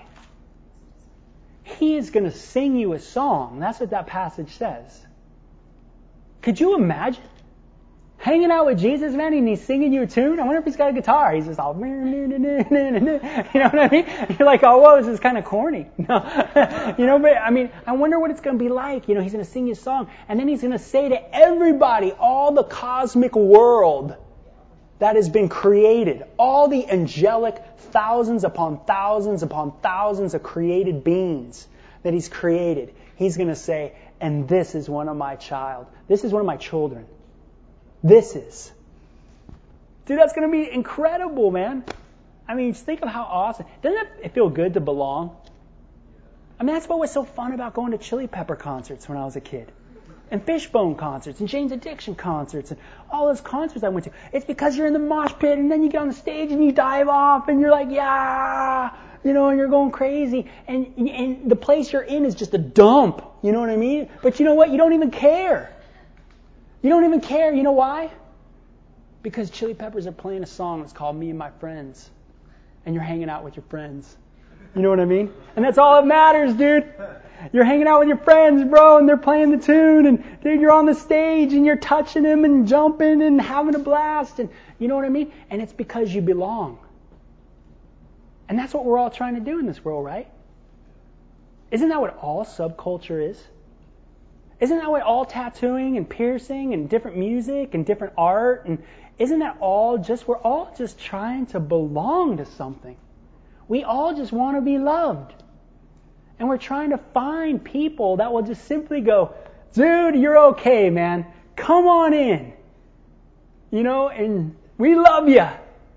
he is going to sing you a song. That's what that passage says. Could you imagine hanging out with Jesus, man, and he's singing you a tune? I wonder if he's got a guitar. He's just all, you know what I mean? You're like, oh, whoa, this is kind of corny. No, but I mean, I wonder what it's going to be like. He's going to sing you a song, and then he's going to say to everybody, all the cosmic world that has been created, all the angelic thousands upon thousands of created beings that he's created. He's going to say, and this is one of my child. This is one of my children. This is. Dude, that's going to be incredible, man. I mean, just think of how awesome. Doesn't it feel good to belong? I mean, that's what was so fun about going to Chili Pepper concerts when I was a kid. And Fishbone concerts, and Jane's Addiction concerts, and all those concerts I went to. It's because you're in the mosh pit, and then you get on the stage, and you dive off, and you're like, yeah, and you're going crazy. And the place you're in is just a dump, you know what I mean? But you know what? You don't even care. You don't even care. You know why? Because Chili Peppers are playing a song that's called Me and My Friends. And you're hanging out with your friends. You know what I mean? And that's all that matters, dude. You're hanging out with your friends, bro, and they're playing the tune, and dude, you're on the stage, and you're touching them and jumping and having a blast, and you know what I mean? And it's because you belong. And that's what we're all trying to do in this world, right? Isn't that what all subculture is? Isn't that what all tattooing and piercing and different music and different art, and isn't that all just, we're all just trying to belong to something. We all just want to be loved. And we're trying to find people that will just simply go, dude, you're okay, man. Come on in. You know, and we love you.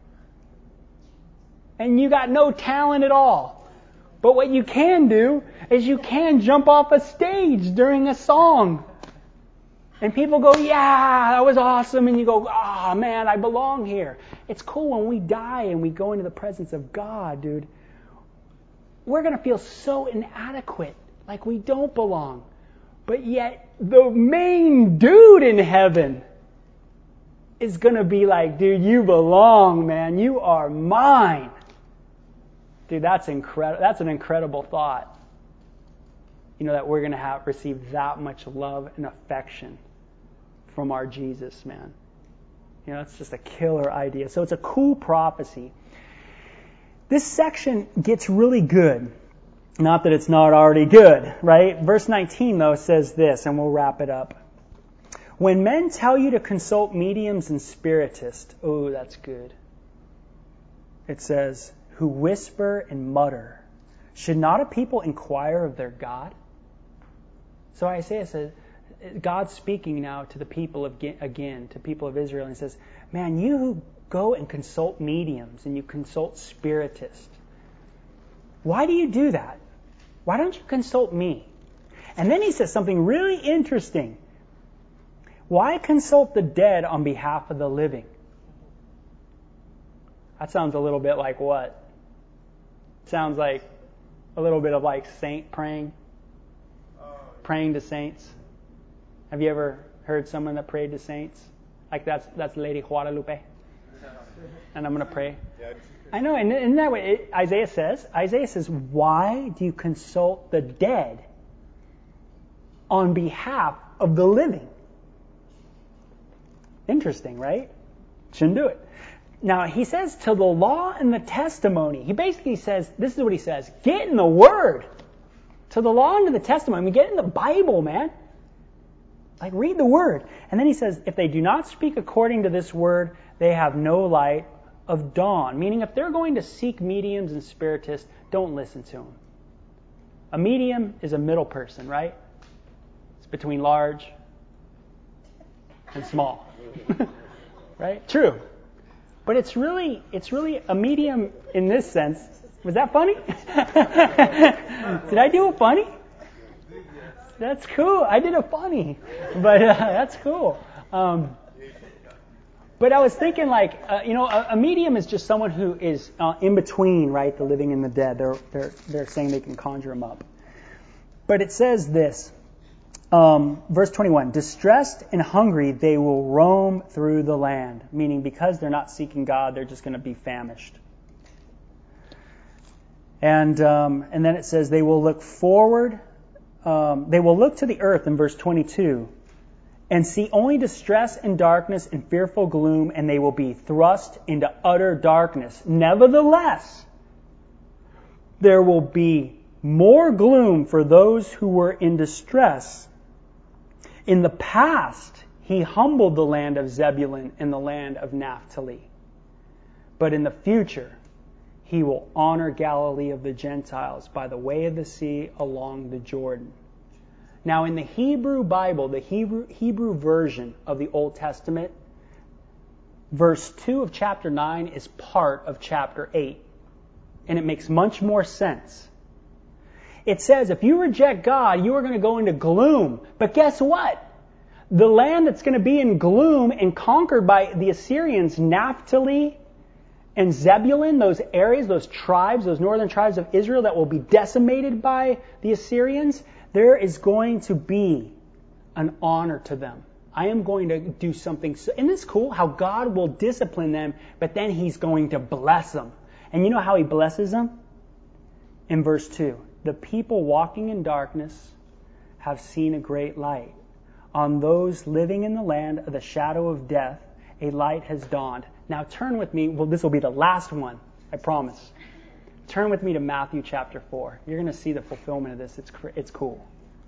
And you got no talent at all. But what you can do is you can jump off a stage during a song. And people go, yeah, that was awesome. And you go, ah, man, I belong here. It's cool when we die and we go into the presence of God, dude. We're going to feel so inadequate, like we don't belong. But yet, the main dude in heaven is going to be like, dude, you belong, man. You are mine. Dude, that's incredible. That's an incredible thought. You know, that we're going to receive that much love and affection from our Jesus, man. You know, it's just a killer idea. So it's a cool prophecy. This section gets really good. Not that it's not already good, right? Verse 19, though, says this, and we'll wrap it up. When men tell you to consult mediums and spiritists, oh, that's good. It says, who whisper and mutter, should not a people inquire of their God? So Isaiah says, God's speaking now to the people again, to people of Israel, and he says, man, you who go and consult mediums and you consult spiritists, why do you do that? Why don't you consult me? And then he says something really interesting. Why consult the dead on behalf of the living? That sounds a little bit like what? Sounds like a little bit of like saint praying. Praying to saints. Have you ever heard someone that prayed to saints? Like that's Lady Guadalupe. And I'm going to pray. I know, and in that way, Isaiah says, why do you consult the dead on behalf of the living? Interesting, right? Shouldn't do it. Now, he says, to the law and the testimony. He basically says, this is what he says, get in the Word. To the law and to the testimony. I mean, get in the Bible, man. Like, read the Word. And then he says, if they do not speak according to this Word, they have no light of dawn. Meaning, if they're going to seek mediums and spiritists, don't listen to them. A medium is a middle person, right? It's between large and small. Right? True. But it's really a medium in this sense. Was that funny? Did I do a funny? That's cool. I did a funny. But that's cool. But I was thinking like, a medium is just someone who is in between, right? The living and the dead. They're saying they can conjure them up. But it says this. Verse 21, distressed and hungry, they will roam through the land. Meaning because they're not seeking God, they're just going to be famished. And then it says they will look forward. They will look to the earth in verse 22 and see only distress and darkness and fearful gloom, and they will be thrust into utter darkness. Nevertheless, there will be more gloom for those who were in distress. In the past, he humbled the land of Zebulun and the land of Naphtali. But in the future, he will honor Galilee of the Gentiles by the way of the sea along the Jordan. Now, in the Hebrew Bible, the Hebrew version of the Old Testament, verse 2 of chapter 9 is part of chapter 8. And it makes much more sense. It says, if you reject God, you are going to go into gloom. But guess what? The land that's going to be in gloom and conquered by the Assyrians, Naphtali and Zebulun, those areas, those tribes, those northern tribes of Israel that will be decimated by the Assyrians, there is going to be an honor to them. I am going to do something. Isn't this cool? How God will discipline them, but then He's going to bless them. And you know how He blesses them? In verse 2. The people walking in darkness have seen a great light. On those living in the land of the shadow of death, a light has dawned. Now turn with me. Well, this will be the last one, I promise. Turn with me to Matthew chapter 4. You're going to see the fulfillment of this. It's cool.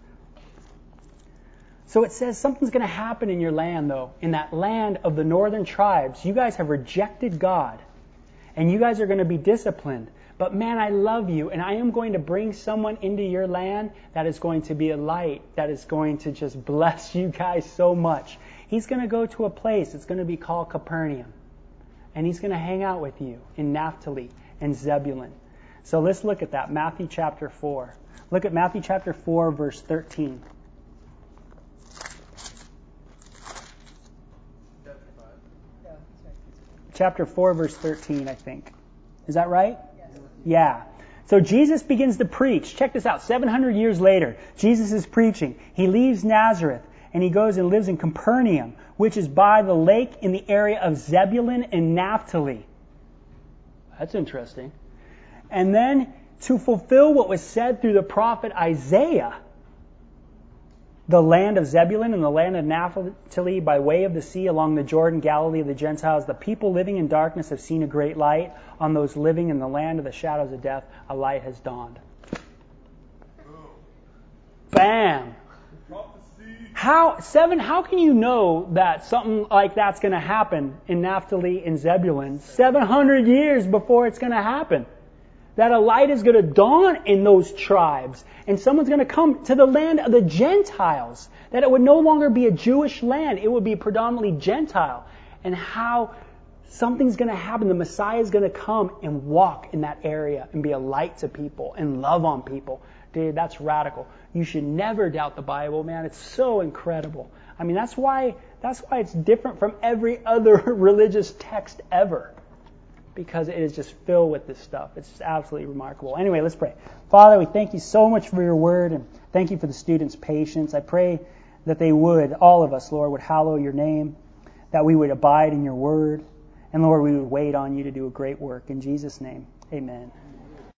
So it says something's going to happen in your land, though. In that land of the northern tribes, you guys have rejected God. And you guys are going to be disciplined. But man, I love you, and I am going to bring someone into your land that is going to be a light, that is going to just bless you guys so much. He's going to go to a place. It's going to be called Capernaum. And he's going to hang out with you in Naphtali and Zebulun. So let's look at that. Matthew chapter 4. Look at Matthew chapter 4, verse 13. Chapter 4, verse 13, I think. Is that right? Yes. Yeah. So Jesus begins to preach. Check this out. 700 years later, Jesus is preaching. He leaves Nazareth and he goes and lives in Capernaum, which is by the lake in the area of Zebulun and Naphtali. That's interesting. And then to fulfill what was said through the prophet Isaiah, the land of Zebulun and the land of Naphtali by way of the sea along the Jordan, Galilee of the Gentiles, the people living in darkness have seen a great light. On those living in the land of the shadows of death, a light has dawned. Bam! How can you know that something like that's going to happen in Naphtali and Zebulun 700 years before it's going to happen? That a light is going to dawn in those tribes. And someone's going to come to the land of the Gentiles. That it would no longer be a Jewish land. It would be predominantly Gentile. And how something's going to happen. The Messiah is going to come and walk in that area and be a light to people and love on people. Dude, that's radical. You should never doubt the Bible, man. It's so incredible. I mean, that's why it's different from every other religious text ever. Because it is just filled with this stuff. It's just absolutely remarkable. Anyway, let's pray. Father, we thank you so much for your word, and thank you for the students' patience. I pray that they would, all of us, Lord, would hallow your name, that we would abide in your word, and Lord, we would wait on you to do a great work. In Jesus' name, amen.